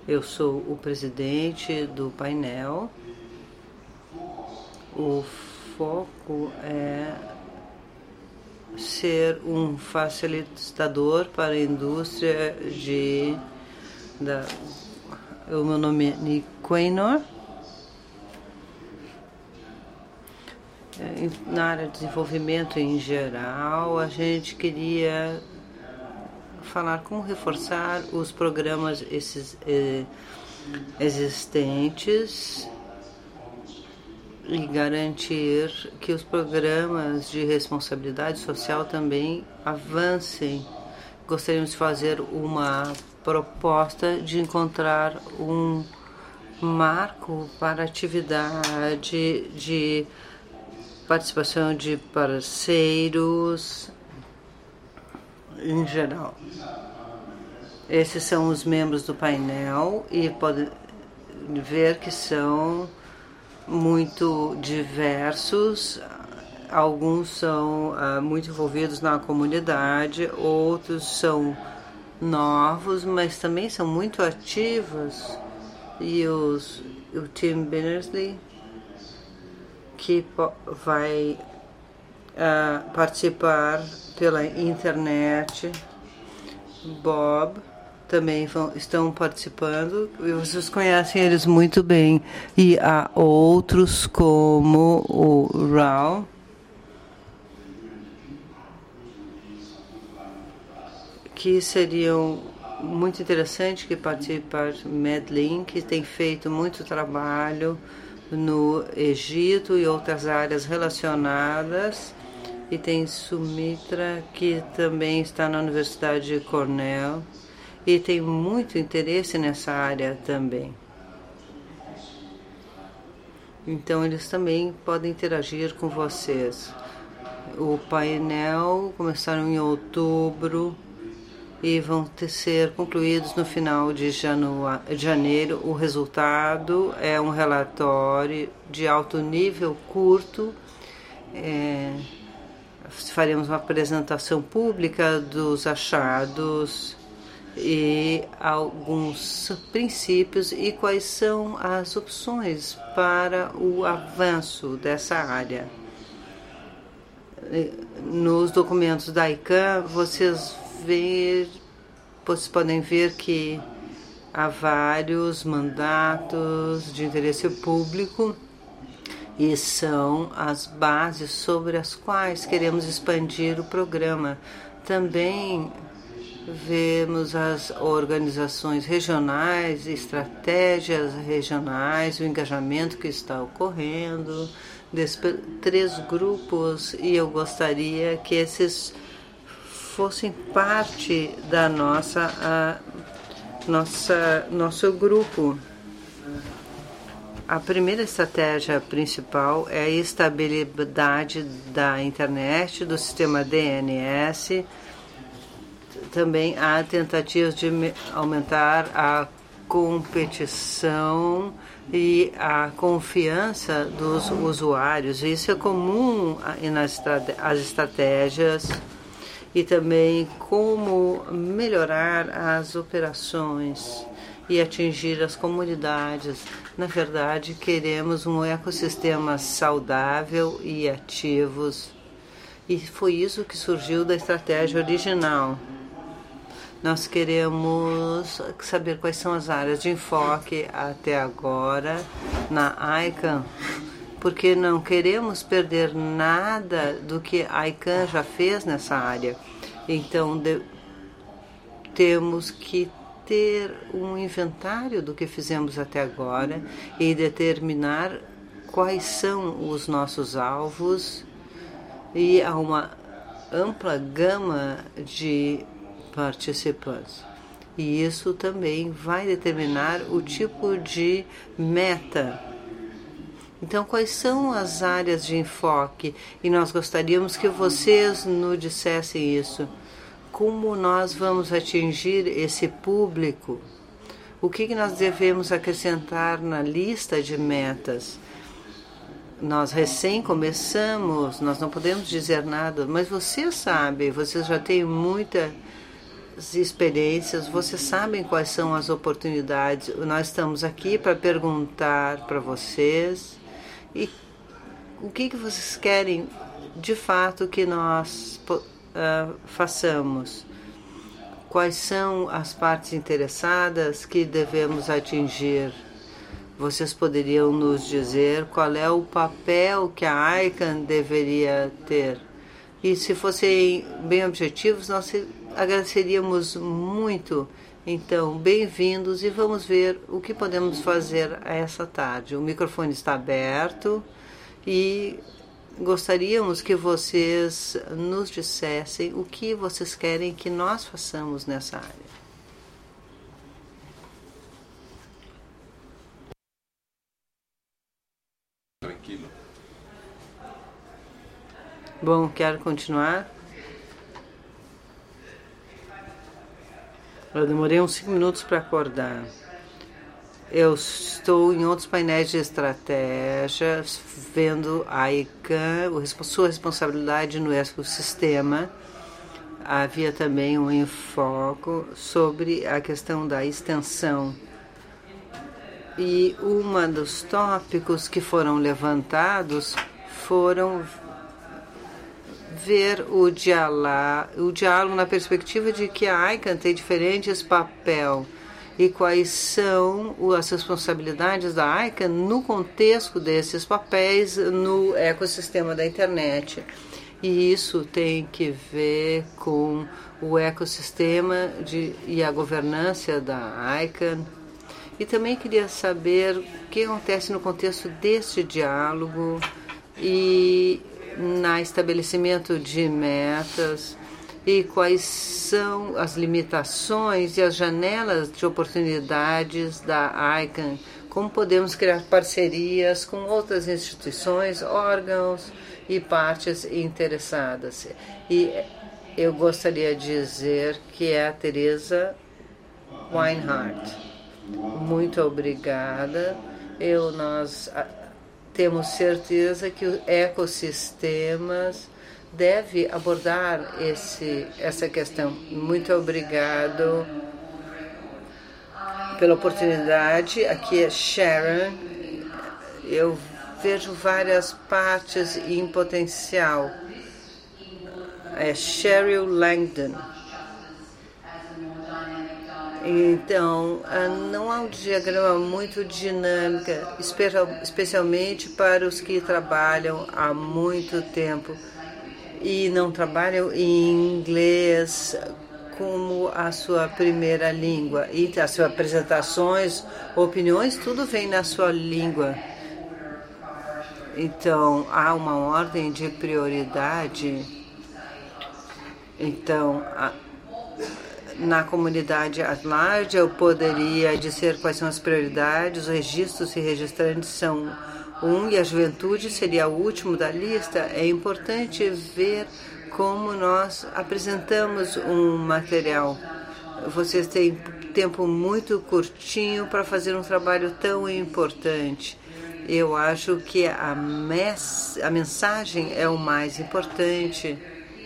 Eu sou o presidente do painel. O foco é ser um facilitador para a indústria o meu nome é Nick Quaynor. Na área de desenvolvimento em geral, a gente queria falar como reforçar os programas existentes e garantir que os programas de responsabilidade social também avancem. Gostaríamos de fazer uma proposta de encontrar um marco para atividade de participação de parceiros em geral. Esses são os membros do painel e pode ver que são muito diversos. Alguns são muito envolvidos na comunidade, outros são novos, mas também são muito ativos. E o Tim Berners-Lee, que vai participar pela internet, Bob, também estão participando, e vocês conhecem eles muito bem. E há outros como o Raul, que seriam muito interessantes que participar. Medlin, que tem feito muito trabalho no Egito e outras áreas relacionadas. E tem Sumitra, que também está na Universidade de Cornell e tem muito interesse nessa área também. Então, eles também podem interagir com vocês. O painel começaram em outubro e vão ser concluídos no final de janeiro. O resultado é um relatório de alto nível curto. Faremos uma apresentação pública dos achados e alguns princípios e quais são as opções para o avanço dessa área. Nos documentos da ICANN, vocês podem ver que há vários mandatos de interesse público e são as bases sobre as quais queremos expandir o programa. Também vemos as organizações regionais, estratégias regionais, o engajamento que está ocorrendo desses 3 grupos, e eu gostaria que esses fossem parte da nosso grupo. A primeira estratégia principal é a estabilidade da internet, do sistema DNS. Também há tentativas de aumentar a competição e a confiança dos usuários. Isso é comum nas estratégias. E também como melhorar as operações e atingir as comunidades. Na verdade, queremos um ecossistema saudável e ativos. E foi isso que surgiu da estratégia original. Nós queremos saber quais são as áreas de enfoque até agora na ICANN, porque não queremos perder nada do que a ICANN já fez nessa área. Então, temos que ter um inventário do que fizemos até agora e determinar quais são os nossos alvos, e há uma ampla gama de participantes. E isso também vai determinar o tipo de meta. Então, quais são as áreas de enfoque? E nós gostaríamos que vocês nos dissessem isso. Como nós vamos atingir esse público? O que nós devemos acrescentar na lista de metas? Nós recém começamos, nós não podemos dizer nada, mas vocês sabem, vocês já têm muita experiências, vocês sabem quais são as oportunidades. Nós estamos aqui para perguntar para vocês e o que vocês querem de fato que nós façamos. Quais são as partes interessadas que devemos atingir? Vocês poderiam nos dizer qual é o papel que a ICANN deveria ter? E se fossem bem objetivos, nós agradeceríamos muito. Então, bem-vindos e vamos ver o que podemos fazer essa tarde. O microfone está aberto e gostaríamos que vocês nos dissessem o que vocês querem que nós façamos nessa área. Tranquilo. Bom, quero continuar. Eu demorei uns 5 minutos para acordar. Eu estou em outros painéis de estratégia, vendo a ICANN, sua responsabilidade no ecossistema. Havia também um enfoque sobre a questão da extensão. E um dos tópicos que foram levantados foram ver o diálogo na perspectiva de que a ICANN tem diferentes papéis e quais são as responsabilidades da ICANN no contexto desses papéis no ecossistema da internet. E isso tem que ver com o ecossistema e a governança da ICANN. E também queria saber o que acontece no contexto deste diálogo e no estabelecimento de metas e quais são as limitações e as janelas de oportunidades da ICANN, como podemos criar parcerias com outras instituições, órgãos e partes interessadas. E eu gostaria de dizer que é a Teresa Weinhardt. Muito obrigada. Nós temos certeza que os ecossistemas devem abordar essa questão. Muito obrigado pela oportunidade. Aqui é Sharon. Eu vejo várias partes em potencial. É Sheryl Langdon. Então, não há um diagrama muito dinâmico, especialmente para os que trabalham há muito tempo e não trabalham em inglês como a sua primeira língua. E as suas apresentações, opiniões, tudo vem na sua língua. Então, há uma ordem de prioridade. Então, na comunidade at large, eu poderia dizer quais são as prioridades. Os registros e registrantes são e a juventude seria o último da lista. É importante ver como nós apresentamos um material. Vocês têm tempo muito curtinho para fazer um trabalho tão importante. Eu acho que a mensagem é o mais importante.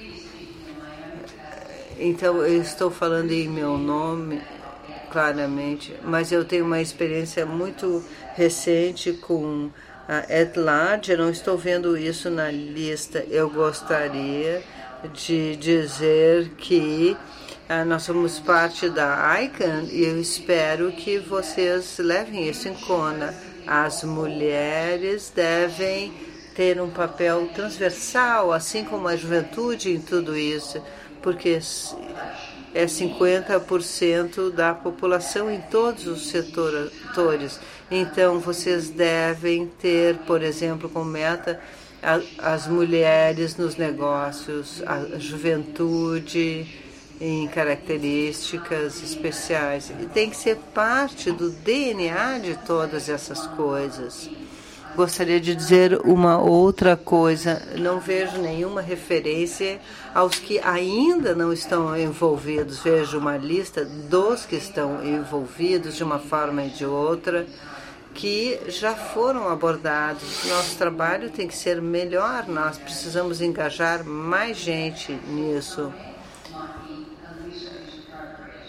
Então, eu estou falando em meu nome, claramente, mas eu tenho uma experiência muito recente com a At Large. Eu não estou vendo isso na lista. Eu gostaria de dizer que nós somos parte da ICANN e eu espero que vocês levem isso em conta. As mulheres devem ter um papel transversal, assim como a juventude em tudo isso, porque é 50% da população em todos os setores. Então, vocês devem ter, por exemplo, como meta as mulheres nos negócios, a juventude em características especiais. E tem que ser parte do DNA de todas essas coisas. Gostaria de dizer uma outra coisa. Não vejo nenhuma referência aos que ainda não estão envolvidos. Vejo uma lista dos que estão envolvidos de uma forma ou de outra, que já foram abordados. Nosso trabalho tem que ser melhor. Nós precisamos engajar mais gente nisso.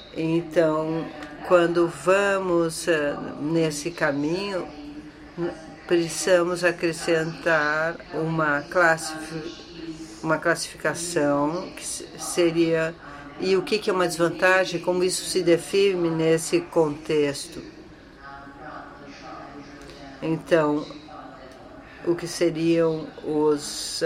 Então, quando vamos nesse caminho, precisamos acrescentar uma classificação que seria, e o que é uma desvantagem, como isso se define nesse contexto. Então, o que seriam os...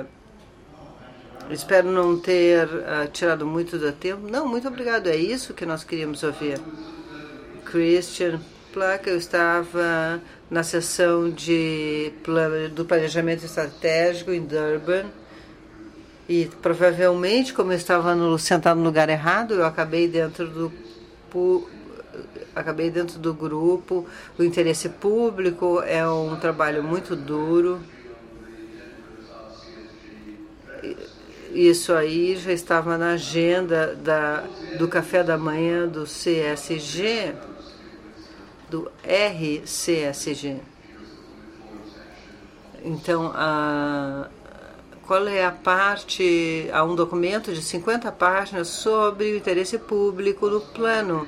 espero não ter tirado muito do tempo. Não, muito obrigado. É isso que nós queríamos ouvir. Christian Placa, eu estava na sessão do planejamento estratégico em Durban e provavelmente, como eu estava sentado no lugar errado, eu acabei dentro do grupo. O interesse público é um trabalho muito duro. Isso aí já estava na agenda do café da manhã do CSG, do RCSG. Então, qual é a parte? Há um documento de 50 páginas sobre o interesse público no plano.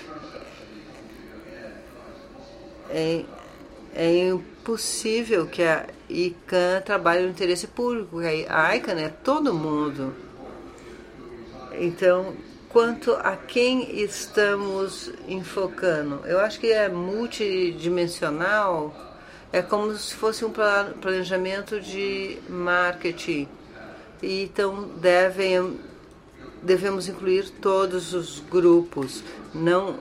É impossível que a ICANN trabalhe no interesse público. A ICANN é todo mundo. Então, quanto a quem estamos enfocando? Eu acho que é multidimensional. É como se fosse um planejamento de marketing. E então devemos incluir todos os grupos, não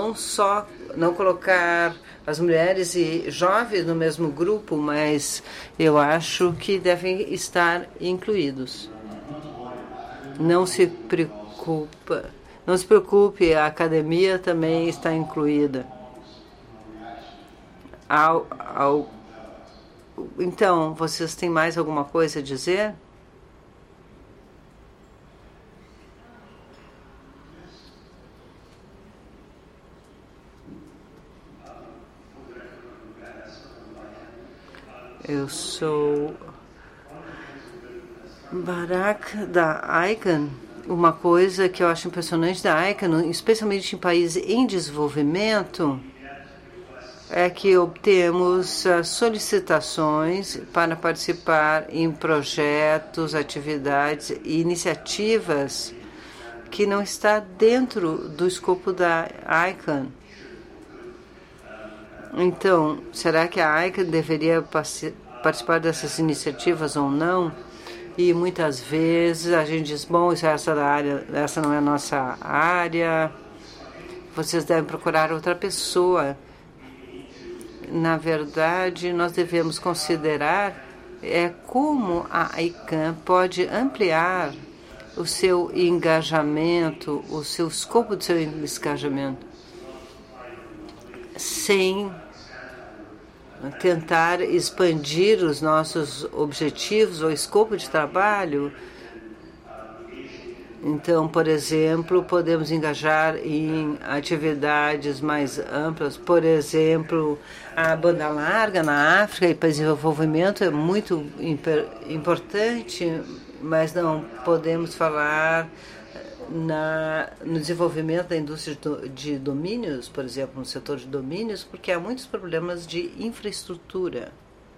colocar as mulheres e jovens no mesmo grupo, mas eu acho que devem estar incluídos. Não se preocupe, a academia também está incluída. Então, vocês têm mais alguma coisa a dizer? Eu sou Barak da ICANN. Uma coisa que eu acho impressionante da ICANN, especialmente em países em desenvolvimento, é que obtemos solicitações para participar em projetos, atividades e iniciativas que não está dentro do escopo da ICANN. Então, será que a ICANN deveria participar dessas iniciativas ou não? E muitas vezes a gente diz, bom, essa não é a nossa área, vocês devem procurar outra pessoa. Na verdade, nós devemos considerar como a ICANN pode ampliar o seu engajamento, o seu escopo de seu engajamento, sem tentar expandir os nossos objetivos ou escopo de trabalho. Então, por exemplo, podemos engajar em atividades mais amplas. Por exemplo, a banda larga na África e para o desenvolvimento é muito importante, mas não podemos falar no desenvolvimento da indústria de domínios, por exemplo, no setor de domínios, porque há muitos problemas de infraestrutura.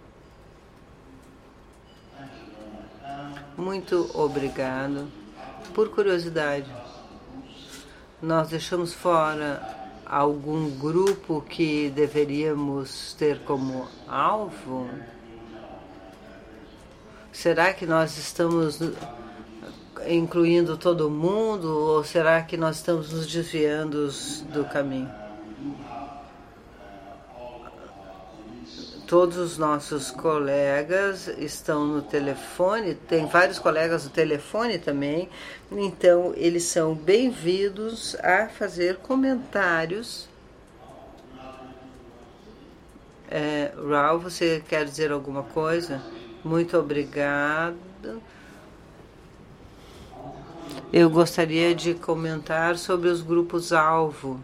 Muito obrigado. Por curiosidade, nós deixamos fora algum grupo que deveríamos ter como alvo? Será que nós estamos incluindo todo mundo ou será que nós estamos nos desviando do caminho? Todos os nossos colegas estão no telefone, tem vários colegas no telefone também, então eles são bem-vindos a fazer comentários. Raul, você quer dizer alguma coisa? Muito obrigado. Eu gostaria de comentar sobre os grupos-alvo.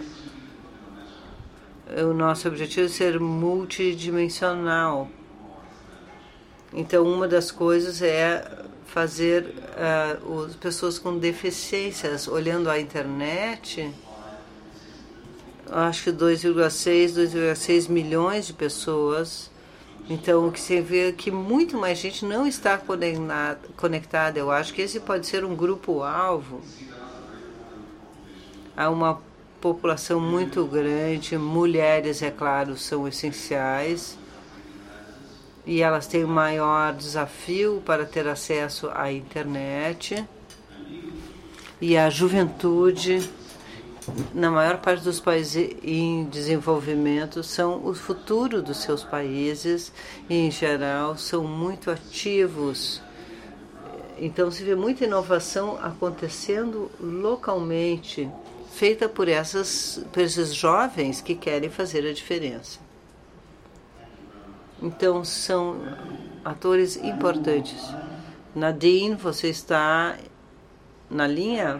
O nosso objetivo é ser multidimensional. Então, uma das coisas é fazer as pessoas com deficiências olhando a internet. Acho que 2,6 milhões de pessoas. Então, o que você vê é que muito mais gente não está conectada. Eu acho que esse pode ser um grupo-alvo. Há uma população muito grande, mulheres, é claro, são essenciais. E elas têm o maior desafio para ter acesso à internet. E a juventude, na maior parte dos países em desenvolvimento, são o futuro dos seus países e, em geral, são muito ativos. Então, se vê muita inovação acontecendo localmente, feita por esses jovens que querem fazer a diferença. Então, são atores importantes. Nadine, você está na linha?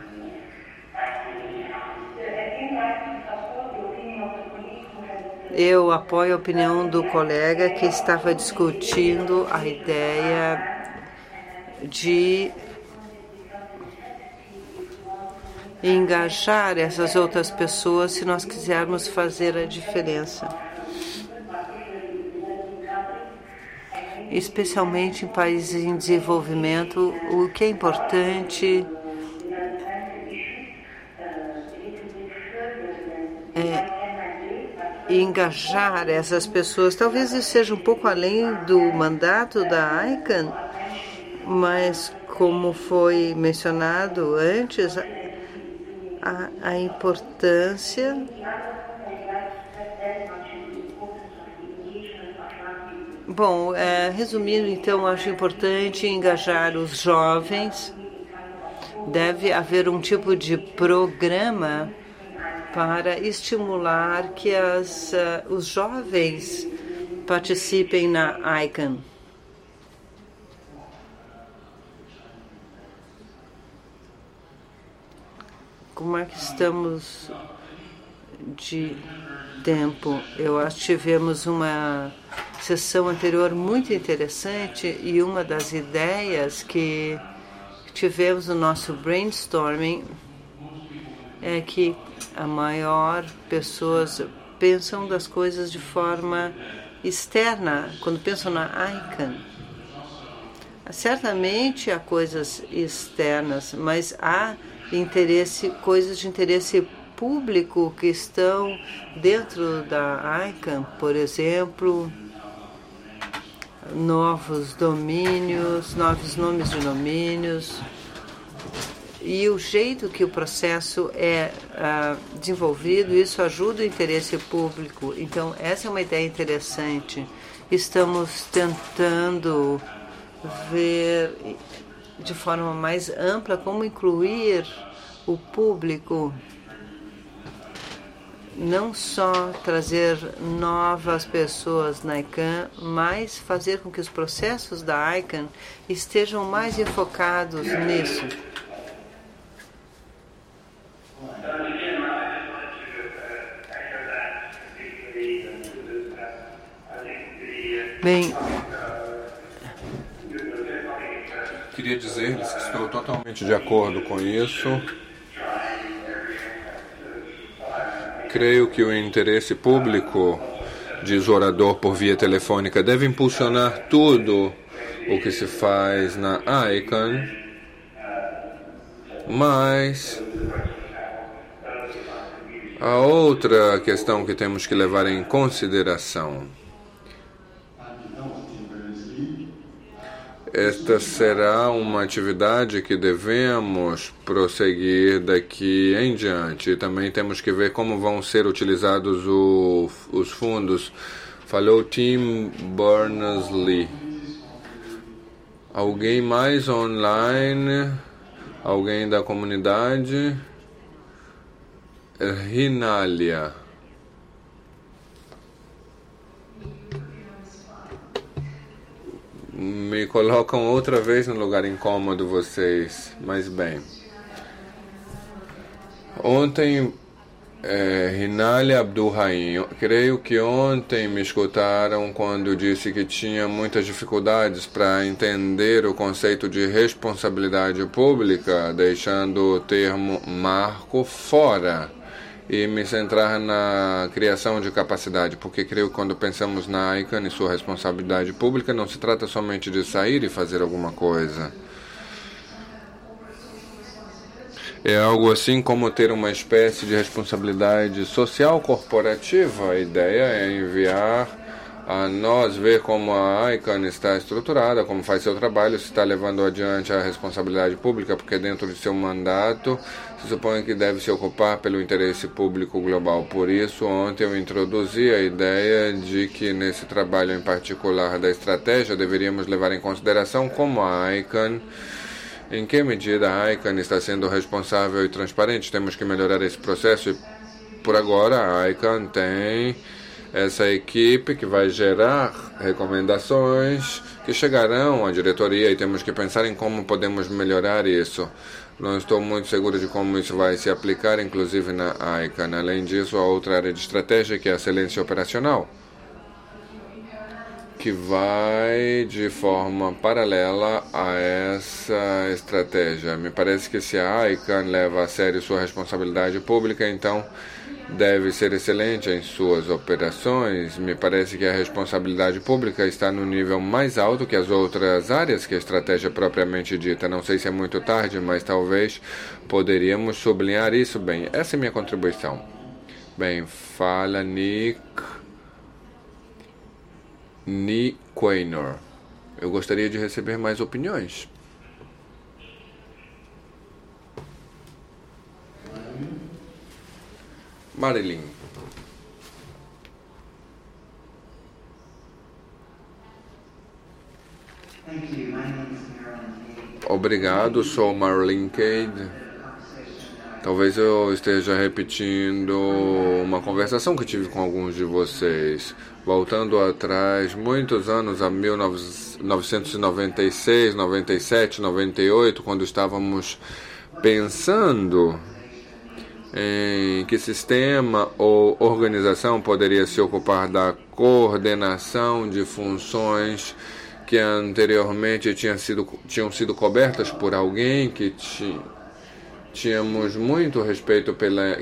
Eu apoio a opinião do colega que estava discutindo a ideia de engajar essas outras pessoas se nós quisermos fazer a diferença. Especialmente em países em desenvolvimento, o que é importante é engajar essas pessoas. Talvez isso seja um pouco além do mandato da ICANN, mas como foi mencionado antes, a importância Bom, resumindo, então, acho importante engajar os jovens. Deve haver um tipo de programa para estimular que os jovens participem na ICANN. Como é que estamos de tempo? Eu acho que tivemos uma sessão anterior muito interessante e uma das ideias que tivemos no nosso brainstorming é que a maior pessoas pensam das coisas de forma externa quando pensam na ICANN. Certamente há coisas externas, mas há coisas de interesse público que estão dentro da ICANN, por exemplo, novos domínios, novos nomes de domínios, e o jeito que o processo é desenvolvido, isso ajuda o interesse público. Então, essa é uma ideia interessante. Estamos tentando ver de forma mais ampla como incluir o público, não só trazer novas pessoas na ICANN, mas fazer com que os processos da ICANN estejam mais enfocados nisso. Bem, queria dizer-lhes que estou totalmente de acordo com isso. Creio que o interesse público, diz o orador por via telefônica, deve impulsionar tudo o que se faz na ICANN, mas a outra questão que temos que levar em consideração, esta será uma atividade que devemos prosseguir daqui em diante. Também temos que ver como vão ser utilizados os fundos. Falou Tim Berners-Lee. Alguém mais online? Alguém da comunidade? Rinália. Me colocam outra vez no lugar incômodo vocês, mas bem. Ontem Rinalha Abdulrahim, creio que ontem me escutaram quando disse que tinha muitas dificuldades para entender o conceito de responsabilidade pública, deixando o termo marco fora e me centrar na criação de capacidade, porque creio que quando pensamos na ICANN e sua responsabilidade pública, não se trata somente de sair e fazer alguma coisa. É algo assim como ter uma espécie de responsabilidade social corporativa. A ideia é enviar a nós ver como a ICANN está estruturada, como faz seu trabalho, se está levando adiante a responsabilidade pública, porque dentro de seu mandato se supõe que deve se ocupar pelo interesse público global. Por isso, ontem eu introduzi a ideia de que nesse trabalho em particular da estratégia deveríamos levar em consideração como a ICANN, em que medida a ICANN está sendo responsável e transparente. Temos que melhorar esse processo e, por agora, a ICANN tem essa equipe que vai gerar recomendações que chegarão à diretoria e temos que pensar em como podemos melhorar isso. Não estou muito seguro de como isso vai se aplicar, inclusive na ICANN. Além disso, a outra área de estratégia, que é a excelência operacional, que vai de forma paralela a essa estratégia. Me parece que se a ICANN leva a sério sua responsabilidade pública, então deve ser excelente em suas operações. Me parece que a responsabilidade pública está no nível mais alto que as outras áreas que a estratégia propriamente dita. Não sei se é muito tarde, mas talvez poderíamos sublinhar isso bem. Essa é a minha contribuição. Bem, fala Nick Quaynor. Eu gostaria de receber mais opiniões. Marilyn. Obrigado, sou Marilyn Cade. Talvez eu esteja repetindo uma conversação que tive com alguns de vocês. Voltando atrás, muitos anos, a 1996, 97, 98, quando estávamos pensando em que sistema ou organização poderia se ocupar da coordenação de funções que anteriormente tinham sido cobertas por alguém que tínhamos muito respeito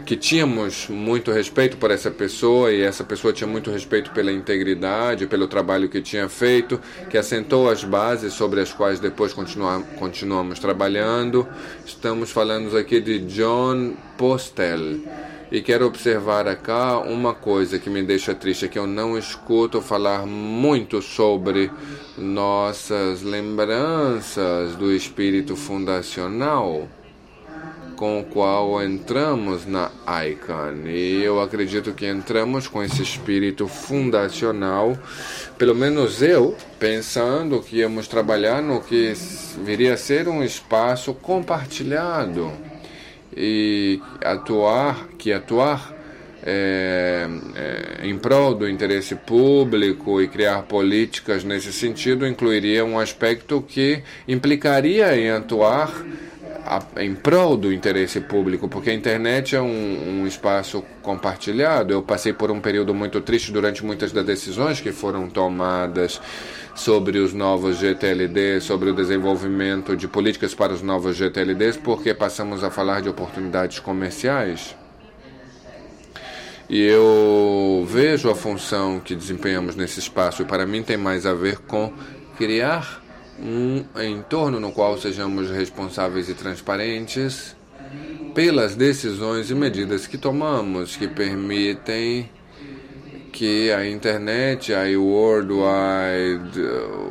por essa pessoa, e essa pessoa tinha muito respeito pela integridade, pelo trabalho que tinha feito, que assentou as bases sobre as quais depois continuamos trabalhando. Estamos falando aqui de John Postel. E quero observar aqui uma coisa que me deixa triste, é que eu não escuto falar muito sobre nossas lembranças do espírito fundacional com o qual entramos na ICANN. E eu acredito que entramos com esse espírito fundacional, pelo menos eu, pensando que íamos trabalhar no que viria a ser um espaço compartilhado e atuar em prol do interesse público e criar políticas nesse sentido incluiria um aspecto que implicaria em atuar em prol do interesse público, porque a internet é um espaço compartilhado. Eu passei por um período muito triste durante muitas das decisões que foram tomadas sobre os novos GTLDs, sobre o desenvolvimento de políticas para os novos GTLDs, porque passamos a falar de oportunidades comerciais. E eu vejo a função que desempenhamos nesse espaço, e para mim tem mais a ver com criar um entorno no qual sejamos responsáveis e transparentes pelas decisões e medidas que tomamos, que permitem que a internet, a World Wide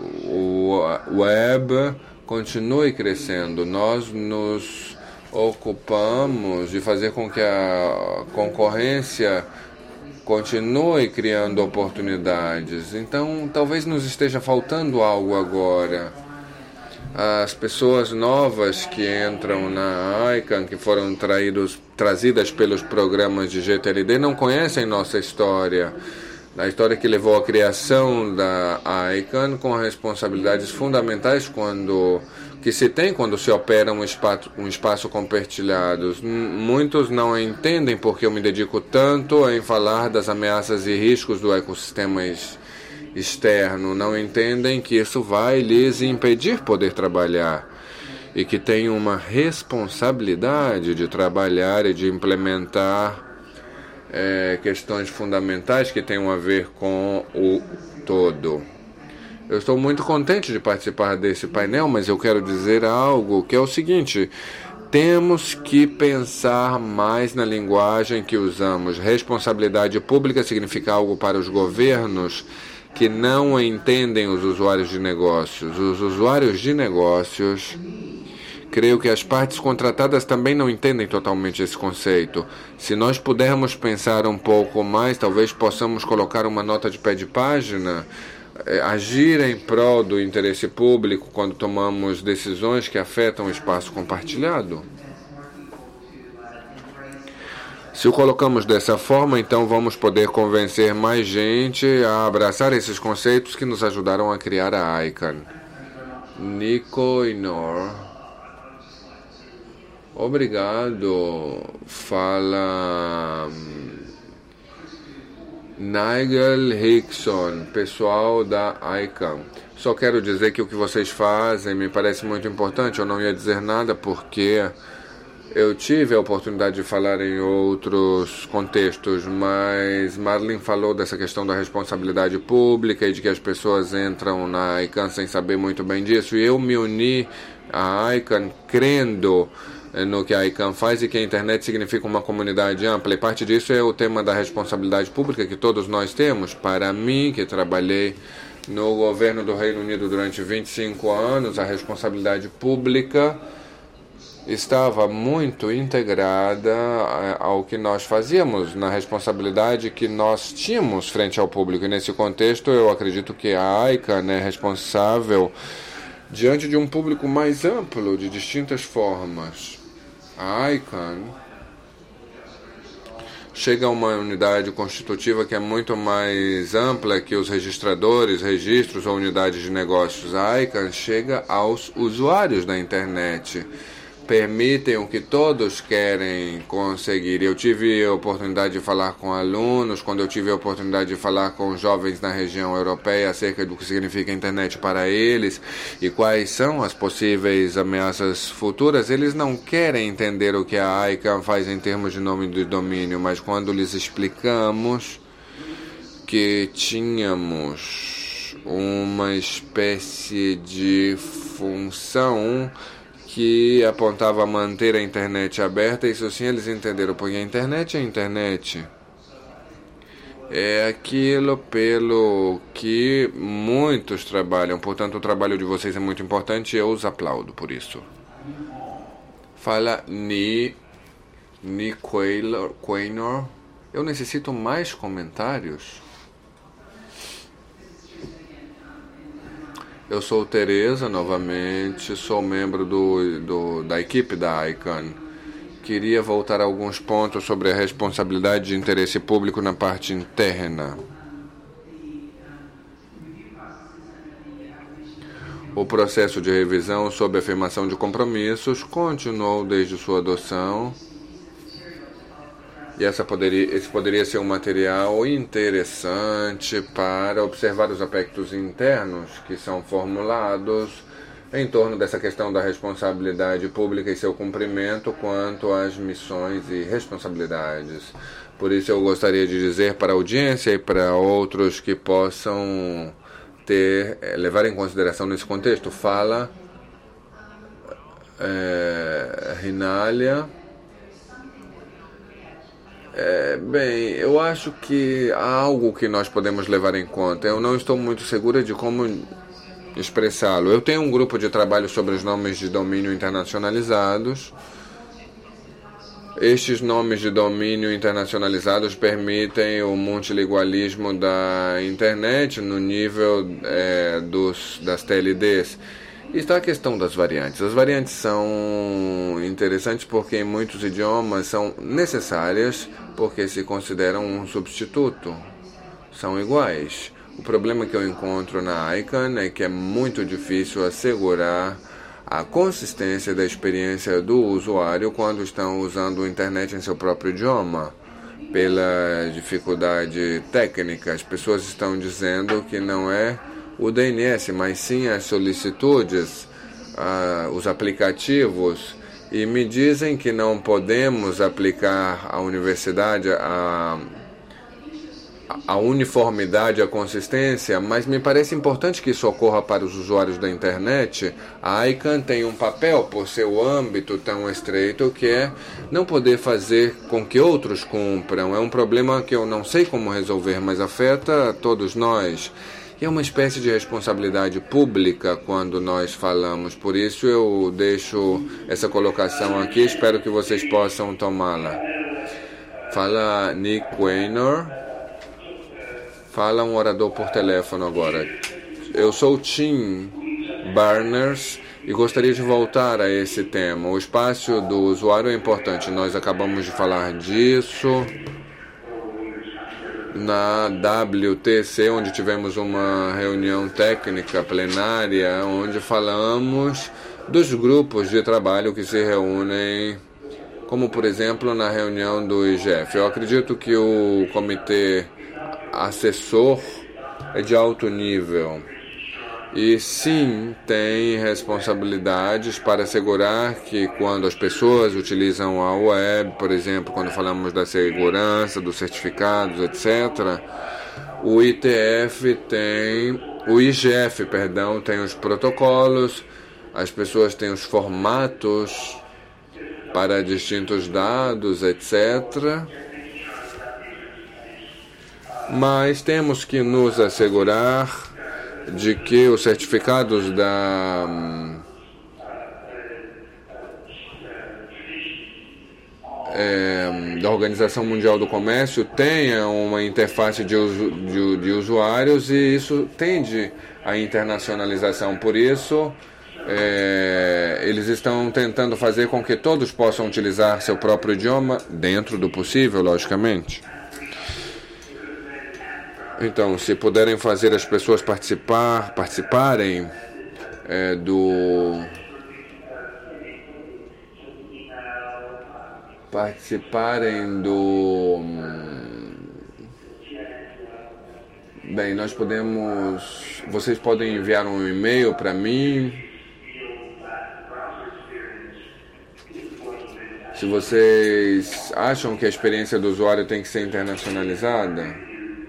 Web continue crescendo. Nós nos ocupamos de fazer com que a concorrência continue criando oportunidades. Então, talvez nos esteja faltando algo agora. As pessoas novas que entram na ICANN, que foram trazidas pelos programas de GTLD, não conhecem nossa história. A história que levou à criação da ICANN, com responsabilidades fundamentais quando que se tem quando se opera um espaço compartilhado. Muitos não entendem porque eu me dedico tanto em falar das ameaças e riscos do ecossistema externo. Não entendem que isso vai lhes impedir poder trabalhar e que tem uma responsabilidade de trabalhar e de implementar questões fundamentais que tenham a ver com o todo. Eu estou muito contente de participar desse painel, mas eu quero dizer algo que é o seguinte: temos que pensar mais na linguagem que usamos. Responsabilidade pública significa algo para os governos que não entendem os usuários de negócios. Os usuários de negócios, creio que as partes contratadas também não entendem totalmente esse conceito. Se nós pudermos pensar um pouco mais, talvez possamos colocar uma nota de pé de página, agir em prol do interesse público quando tomamos decisões que afetam o espaço compartilhado. Se o colocamos dessa forma, então vamos poder convencer mais gente a abraçar esses conceitos que nos ajudaram a criar a ICANN. Nico Inor. Obrigado. Fala Nigel Hickson, pessoal da ICANN. Só quero dizer que o que vocês fazem me parece muito importante. Eu não ia dizer nada porque eu tive a oportunidade de falar em outros contextos, mas Marlene falou dessa questão da responsabilidade pública e de que as pessoas entram na ICANN sem saber muito bem disso. E eu me uni à ICANN crendo no que a ICANN faz e que a internet significa uma comunidade ampla. E parte disso é o tema da responsabilidade pública que todos nós temos. Para mim, que trabalhei no governo do Reino Unido durante 25 anos, a responsabilidade pública estava muito integrada ao que nós fazíamos, na responsabilidade que nós tínhamos frente ao público. E nesse contexto, eu acredito que a ICANN é responsável diante de um público mais amplo, de distintas formas. A ICANN chega a uma unidade constitutiva que é muito mais ampla que os registradores, registros ou unidades de negócios. A ICANN chega aos usuários da internet. Permitem o que todos querem conseguir. Eu tive a oportunidade de falar com alunos, quando eu tive a oportunidade de falar com jovens na região europeia acerca do que significa a internet para eles e quais são as possíveis ameaças futuras, eles não querem entender o que a ICANN faz em termos de nome de domínio, mas quando lhes explicamos que tínhamos uma espécie de função que apontava a manter a internet aberta, isso sim eles entenderam, porque a internet é a internet. É aquilo pelo que muitos trabalham, portanto o trabalho de vocês é muito importante e eu os aplaudo por isso. Fala Ni Quaynor. Eu necessito mais comentários. Eu sou Tereza, novamente, sou membro da equipe da ICANN. Queria voltar a alguns pontos sobre a responsabilidade de interesse público na parte interna. O processo de revisão sob afirmação de compromissos continuou desde sua adoção. E esse poderia ser um material interessante para observar os aspectos internos que são formulados em torno dessa questão da responsabilidade pública e seu cumprimento quanto às missões e responsabilidades. Por isso eu gostaria de dizer para a audiência e para outros que possam levar em consideração nesse contexto. Fala Rinália. Bem, eu acho que há algo que nós podemos levar em conta. Eu não estou muito segura de como expressá-lo. Eu tenho um grupo de trabalho sobre os nomes de domínio internacionalizados. Estes nomes de domínio internacionalizados permitem o multilingualismo da internet no nível das TLDs. E está a questão das variantes. As variantes são interessantes porque em muitos idiomas são necessárias porque se consideram um substituto. São iguais. O problema que eu encontro na ICANN é que é muito difícil assegurar a consistência da experiência do usuário quando estão usando a internet em seu próprio idioma. Pela dificuldade técnica, as pessoas estão dizendo que não é o DNS, mas sim as solicitudes, os aplicativos, e me dizem que não podemos aplicar à universidade a uniformidade, a consistência, mas me parece importante que isso ocorra para os usuários da internet. A ICANN tem um papel, por seu âmbito tão estreito, que é não poder fazer com que outros cumpram. É um problema que eu não sei como resolver, mas afeta todos nós. E é uma espécie de responsabilidade pública quando nós falamos. Por isso eu deixo essa colocação aqui, espero que vocês possam tomá-la. Fala Nick Wainer. Fala um orador por telefone agora. Eu sou Tim Berners e gostaria de voltar a esse tema. O espaço do usuário é importante. Nós acabamos de falar disso na WTC, onde tivemos uma reunião técnica plenária, onde falamos dos grupos de trabalho que se reúnem, como por exemplo na reunião do IGF. Eu acredito que o comitê assessor é de alto nível e sim tem responsabilidades para assegurar que quando as pessoas utilizam a web, por exemplo, quando falamos da segurança, dos certificados, etc., o IGF tem os protocolos, as pessoas têm os formatos para distintos dados, etc., mas temos que nos assegurar de que os certificados da Organização Mundial do Comércio tenham uma interface de usuários, e isso tende à internacionalização. Por isso, eles estão tentando fazer com que todos possam utilizar seu próprio idioma, dentro do possível, logicamente. Então, se puderem fazer as pessoas participarem Bem, nós podemos... Vocês podem enviar um e-mail para mim. Se vocês acham que a experiência do usuário tem que ser internacionalizada,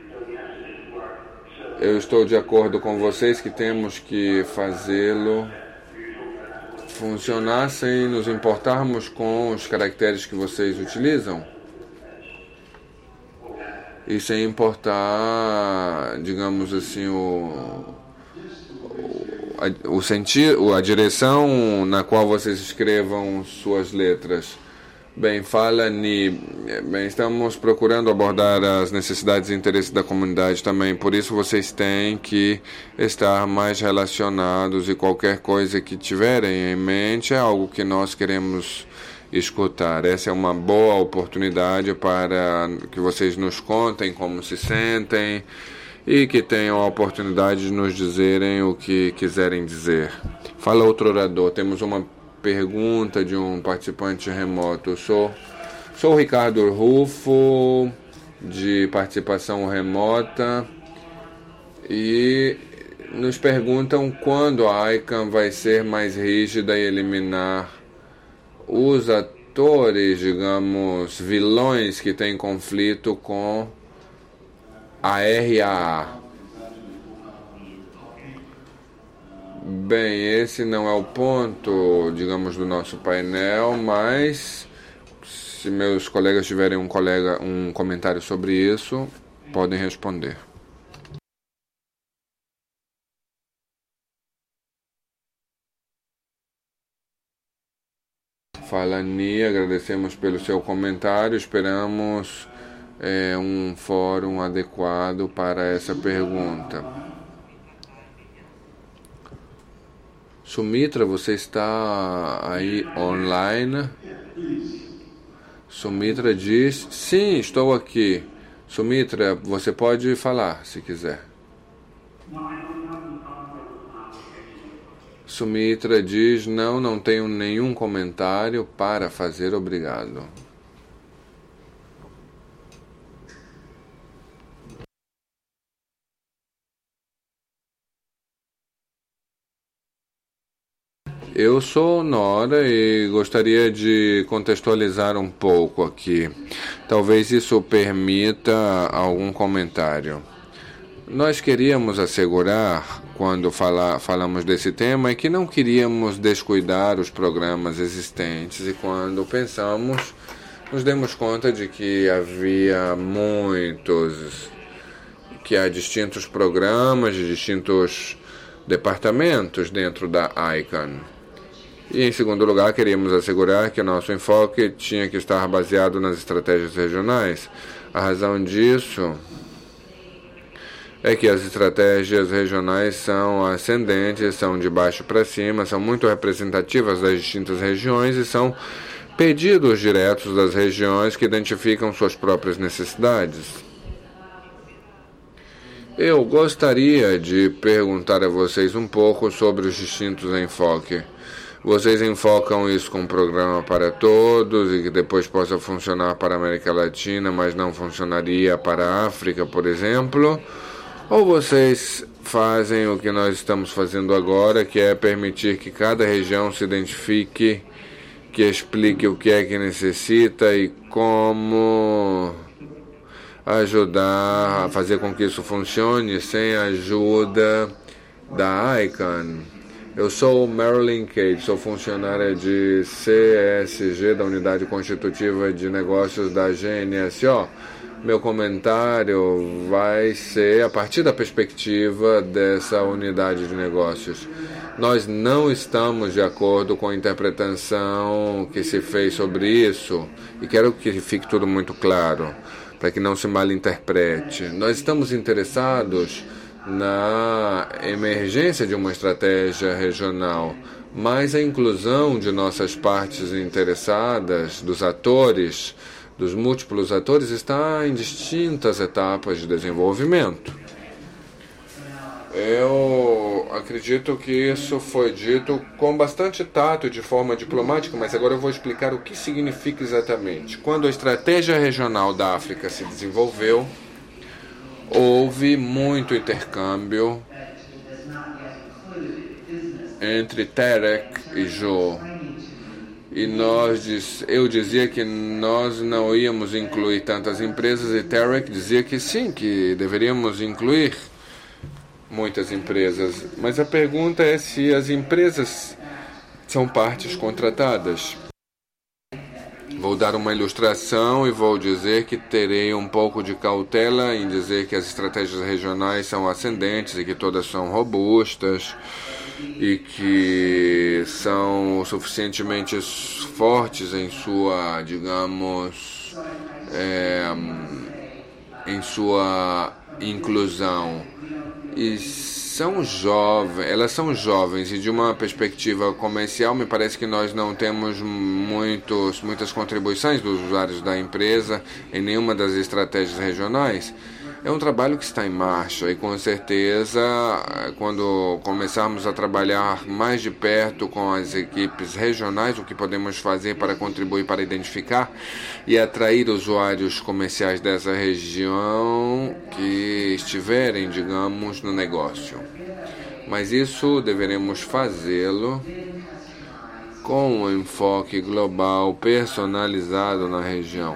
eu estou de acordo com vocês que temos que fazê-lo funcionar sem nos importarmos com os caracteres que vocês utilizam e sem importar, digamos assim, o sentido, a direção na qual vocês escrevam suas letras. Bem, fala Ni. Bem, estamos procurando abordar as necessidades e interesses da comunidade também, por isso vocês têm que estar mais relacionados, e qualquer coisa que tiverem em mente é algo que nós queremos escutar. Essa é uma boa oportunidade para que vocês nos contem como se sentem e que tenham a oportunidade de nos dizerem o que quiserem dizer. Fala outro orador. Temos uma pergunta de um participante remoto. Sou o Ricardo Rufo, de participação remota, e nos perguntam quando a ICANN vai ser mais rígida e eliminar os atores, digamos, vilões que têm conflito com a RAA. Bem, esse não é o ponto, digamos, do nosso painel, mas se meus colegas tiverem um comentário sobre isso, podem responder. Fala Ni, agradecemos pelo seu comentário, esperamos um fórum adequado para essa pergunta. Sumitra, você está aí online? Sumitra diz, sim, estou aqui. Sumitra, você pode falar, se quiser. Sumitra diz, não tenho nenhum comentário para fazer, obrigado. Eu sou Nora e gostaria de contextualizar um pouco aqui. Talvez isso permita algum comentário. Nós queríamos assegurar, quando falamos desse tema, que não queríamos descuidar os programas existentes e quando pensamos, nos demos conta de que há distintos programas de distintos departamentos dentro da ICANN. E, em segundo lugar, queríamos assegurar que o nosso enfoque tinha que estar baseado nas estratégias regionais. A razão disso é que as estratégias regionais são ascendentes, são de baixo para cima, são muito representativas das distintas regiões e são pedidos diretos das regiões que identificam suas próprias necessidades. Eu gostaria de perguntar a vocês um pouco sobre os distintos enfoques. Vocês enfocam isso com um programa para todos e que depois possa funcionar para a América Latina, mas não funcionaria para a África, por exemplo? Ou vocês fazem o que nós estamos fazendo agora, que é permitir que cada região se identifique, que explique o que é que necessita e como ajudar a fazer com que isso funcione sem a ajuda da ICANN? Eu sou Marilyn Cage, sou funcionária de CSG, da Unidade Constitutiva de Negócios da GNSO. Meu comentário vai ser a partir da perspectiva dessa unidade de negócios. Nós não estamos de acordo com a interpretação que se fez sobre isso, e quero que fique tudo muito claro, para que não se malinterprete. Nós estamos interessados na emergência de uma estratégia regional, mas a inclusão de nossas partes interessadas, dos atores, dos múltiplos atores, está em distintas etapas de desenvolvimento. Eu acredito que isso foi dito com bastante tato e de forma diplomática, mas agora eu vou explicar o que significa exatamente. Quando a estratégia regional da África se desenvolveu, houve muito intercâmbio entre Tarek e Joe. E eu dizia que nós não íamos incluir tantas empresas e Tarek dizia que sim, que deveríamos incluir muitas empresas. Mas a pergunta é se as empresas são partes contratadas. Vou dar uma ilustração e vou dizer que terei um pouco de cautela em dizer que as estratégias regionais são ascendentes e que todas são robustas e que são suficientemente fortes em sua, digamos, em sua inclusão. E elas são jovens e de uma perspectiva comercial me parece que nós não temos muitas contribuições dos usuários da empresa em nenhuma das estratégias regionais. É um trabalho que está em marcha e com certeza quando começarmos a trabalhar mais de perto com as equipes regionais, o que podemos fazer para contribuir para identificar e atrair usuários comerciais dessa região que estiverem, digamos, no negócio. Mas isso deveremos fazê-lo com um enfoque global personalizado na região.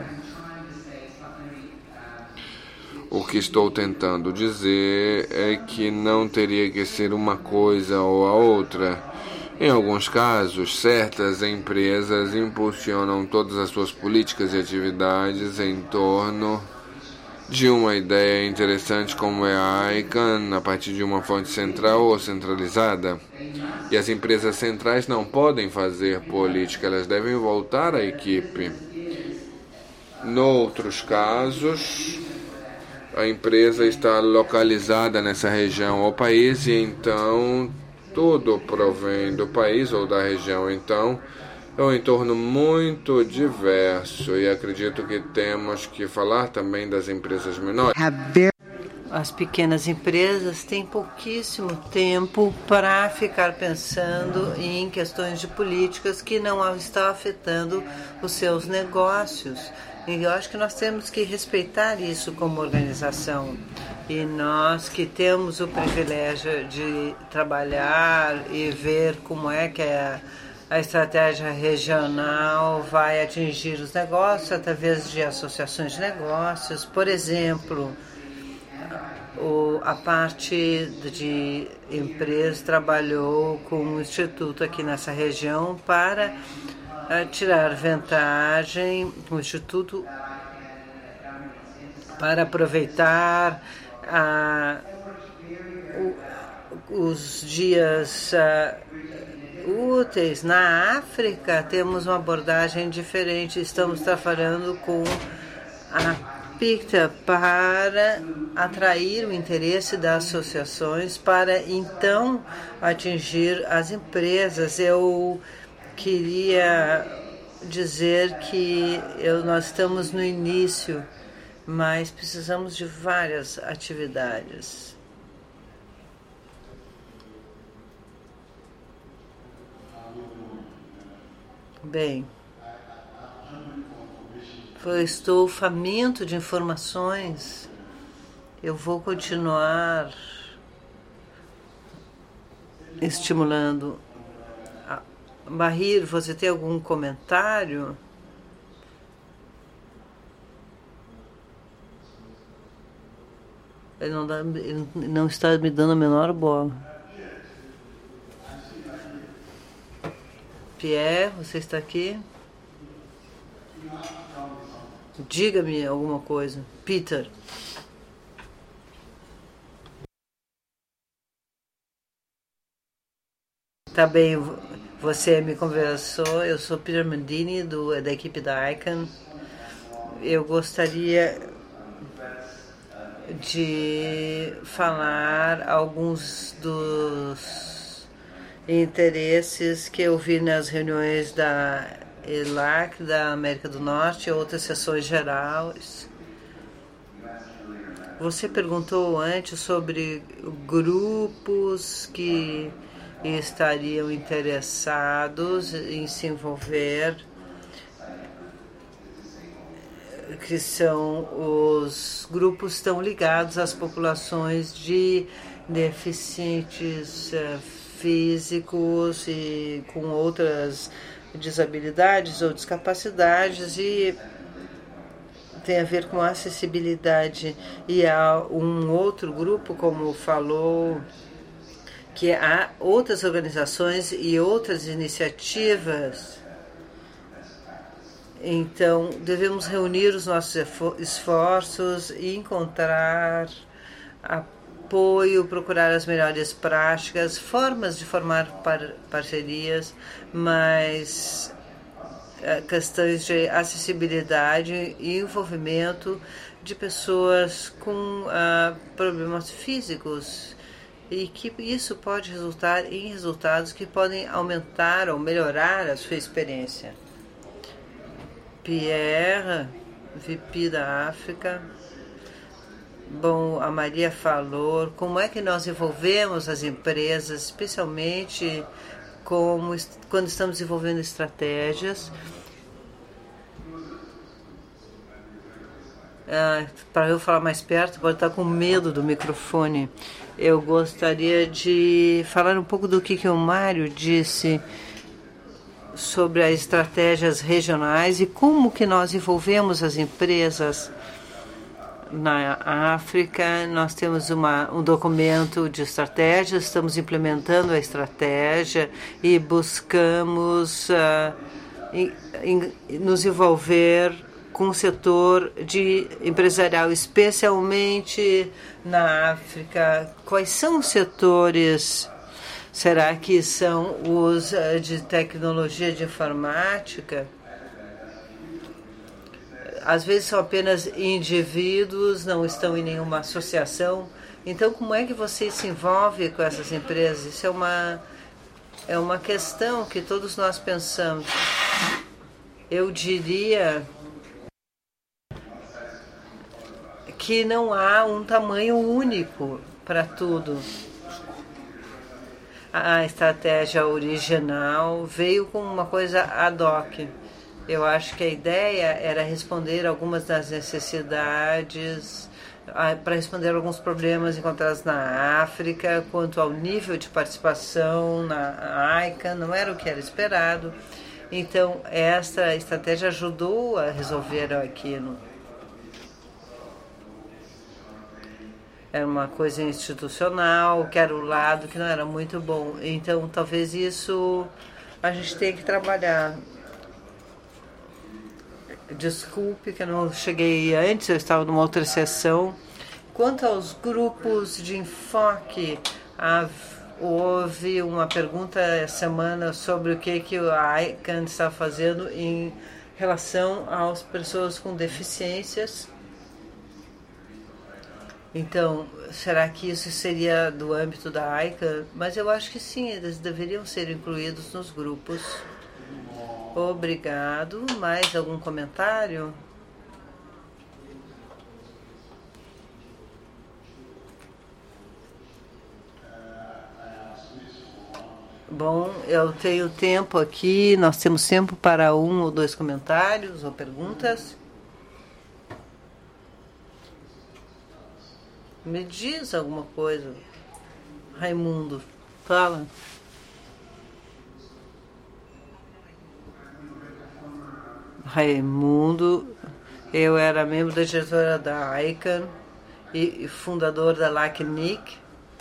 O que estou tentando dizer é que não teria que ser uma coisa ou a outra. Em alguns casos, certas empresas impulsionam todas as suas políticas e atividades em torno de uma ideia interessante como é a ICANN, a partir de uma fonte central ou centralizada. E as empresas centrais não podem fazer política, elas devem voltar à equipe. Noutros casos, a empresa está localizada nessa região ou país e então tudo provém do país ou da região. Então é um entorno muito diverso e acredito que temos que falar também das empresas menores. as pequenas empresas têm pouquíssimo tempo para ficar pensando em questões de políticas que não estão afetando os seus negócios. E eu acho que nós temos que respeitar isso como organização. E nós que temos o privilégio de trabalhar e ver como é que a estratégia regional vai atingir os negócios através de associações de negócios. Por exemplo, a parte de empresas trabalhou com um instituto aqui nessa região para tirar vantagem, o instituto para aproveitar os dias úteis. Na África temos uma abordagem diferente, estamos trabalhando com a PICTA para atrair o interesse das associações para então atingir as empresas. Eu queria dizer que nós estamos no início, mas precisamos de várias atividades. Bem, eu estou faminto de informações. Eu vou continuar estimulando. Bahir, você tem algum comentário? Ele não está me dando a menor bola. Pierre, você está aqui? Diga-me alguma coisa. Peter. Tá bem, você me conversou. Eu sou Peter Mandini, da equipe da ICANN. Eu gostaria de falar alguns dos interesses que eu vi nas reuniões da ELAC, da América do Norte e outras sessões gerais. Você perguntou antes sobre grupos que estariam interessados em se envolver, que são os grupos que estão ligados às populações de deficientes físicos e com outras desabilidades ou discapacidades, e tem a ver com acessibilidade. E há um outro grupo, como falou, que há outras organizações e outras iniciativas. Então, devemos reunir os nossos esforços e encontrar apoio, procurar as melhores práticas, formas de formar parcerias, mas questões de acessibilidade e envolvimento de pessoas com problemas físicos, e que isso pode resultar em resultados que podem aumentar ou melhorar a sua experiência. Pierre, VP da África. Bom, a Maria falou como é que nós envolvemos as empresas, especialmente quando estamos desenvolvendo estratégias. Para eu falar mais perto, pode estar com medo do microfone. Eu gostaria de falar um pouco do que o Mário disse sobre as estratégias regionais e como que nós envolvemos as empresas. Na África, nós temos um documento de estratégia, estamos implementando a estratégia e buscamos nos envolver com o setor empresarial, especialmente na África. Quais são os setores? Será que são os de tecnologia de informática? Às vezes são apenas indivíduos, não estão em nenhuma associação. Então, como é que você se envolve com essas empresas? Isso é uma questão que todos nós pensamos. Eu diria que não há um tamanho único para tudo. A estratégia original veio com uma coisa ad hoc. Eu acho que a ideia era responder algumas das necessidades, para responder alguns problemas encontrados na África, quanto ao nível de participação na ICANN, não era o que era esperado. Então, essa estratégia ajudou a resolver aquilo. Era uma coisa institucional, que era o lado que não era muito bom. Então, talvez isso a gente tenha que trabalhar. Desculpe que eu não cheguei antes, eu estava numa outra sessão. Quanto aos grupos de enfoque, houve uma pergunta essa semana sobre o que a ICANN está fazendo em relação às pessoas com deficiências. Então, será que isso seria do âmbito da ICANN? Mas eu acho que sim, eles deveriam ser incluídos nos grupos. Obrigado. Mais algum comentário? Bom, eu tenho tempo aqui, nós temos tempo para 1 ou 2 comentários ou perguntas. Me diz alguma coisa, Raimundo, fala. Raimundo, eu era membro da diretora da ICANN e fundador da LACNIC.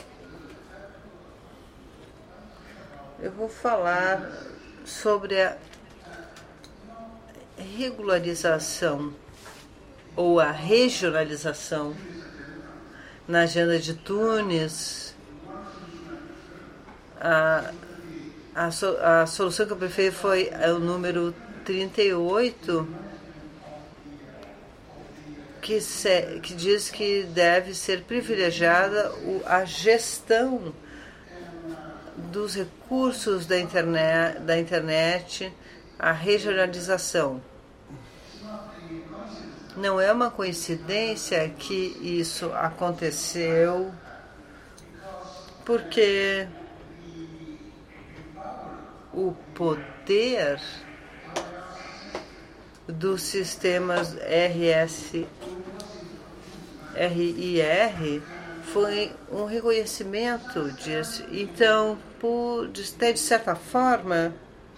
Eu vou falar sobre a regularização ou a regionalização na agenda de Tunis. A solução que eu preferi foi o número 38, que diz que deve ser privilegiada a gestão dos recursos da internet, a regionalização. Não é uma coincidência que isso aconteceu, porque o poder dos sistemas RIR foi um reconhecimento disso. Então, até de certa forma,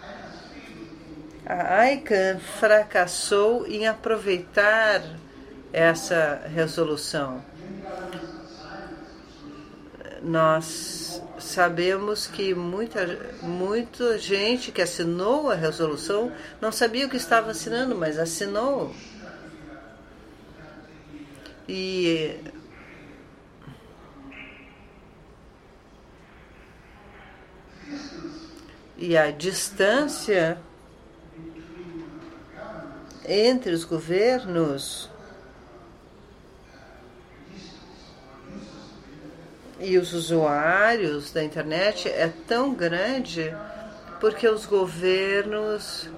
a ICANN fracassou em aproveitar essa resolução. Nós sabemos que muita gente que assinou a resolução não sabia o que estava assinando, mas assinou. E a distância entre os governos e os usuários da internet é tão grande porque os governos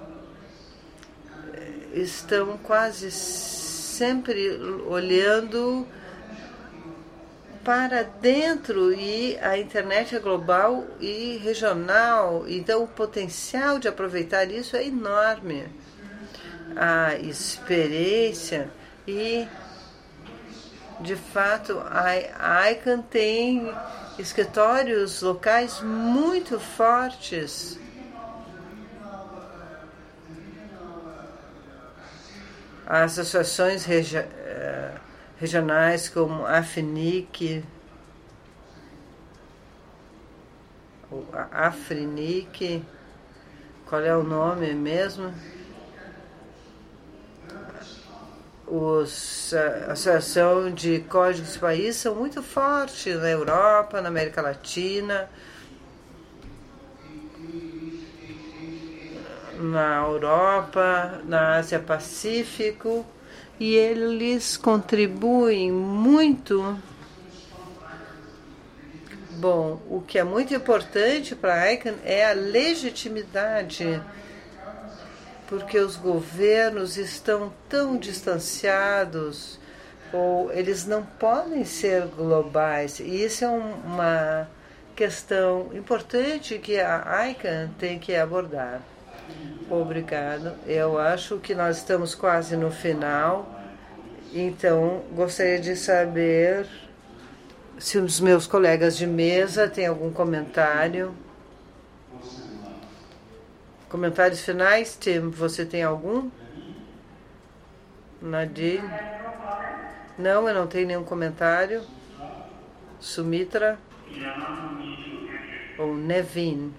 estão quase sempre olhando para dentro, e a internet é global e regional, então o potencial de aproveitar isso é enorme. A experiência e, de fato, a ICANN tem escritórios locais muito fortes. As associações regionais como a AFNIC, ou a AFRINIC, qual é o nome mesmo? A Associação de Códigos de País são muito fortes na Europa, na América Latina, na Europa, na Ásia Pacífico, e eles contribuem muito. Bom, o que é muito importante para a ICANN é a legitimidade, porque os governos estão tão distanciados ou eles não podem ser globais. E isso é uma questão importante que a ICANN tem que abordar. Obrigado. Eu acho que nós estamos quase no final, então gostaria de saber se os meus colegas de mesa têm algum comentário. Comentários finais, Tim, você tem algum? Nadir? Não, eu não tenho nenhum comentário. Sumitra? Ou Nevin?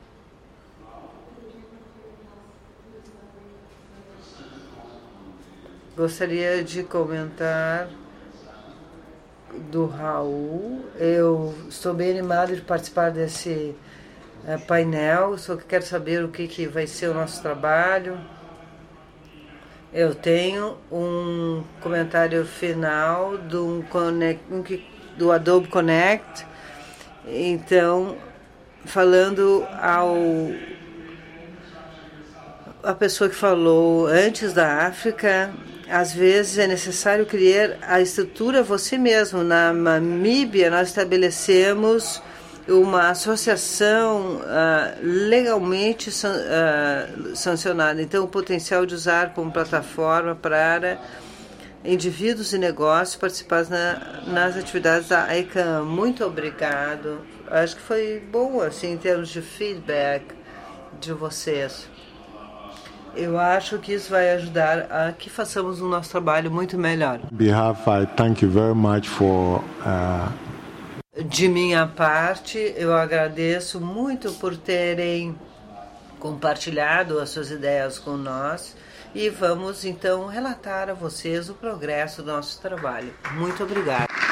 Gostaria de comentar do Raul. Eu estou bem animado de participar desse painel, só que quero saber o que vai ser o nosso trabalho. Eu tenho um comentário final do Adobe Connect, então, falando a pessoa que falou antes da África, às vezes é necessário criar a estrutura você mesmo. Na Namíbia, nós estabelecemos uma associação legalmente sancionada. Então, o potencial de usar como plataforma para indivíduos e negócios participarem nas atividades da ICANN. Muito obrigado. Acho que foi bom, assim, em termos de feedback de vocês. Eu acho que isso vai ajudar a que façamos o nosso trabalho muito melhor. I thank you very much for De minha parte, eu agradeço muito por terem compartilhado as suas ideias com nós e vamos então relatar a vocês o progresso do nosso trabalho. Muito obrigada.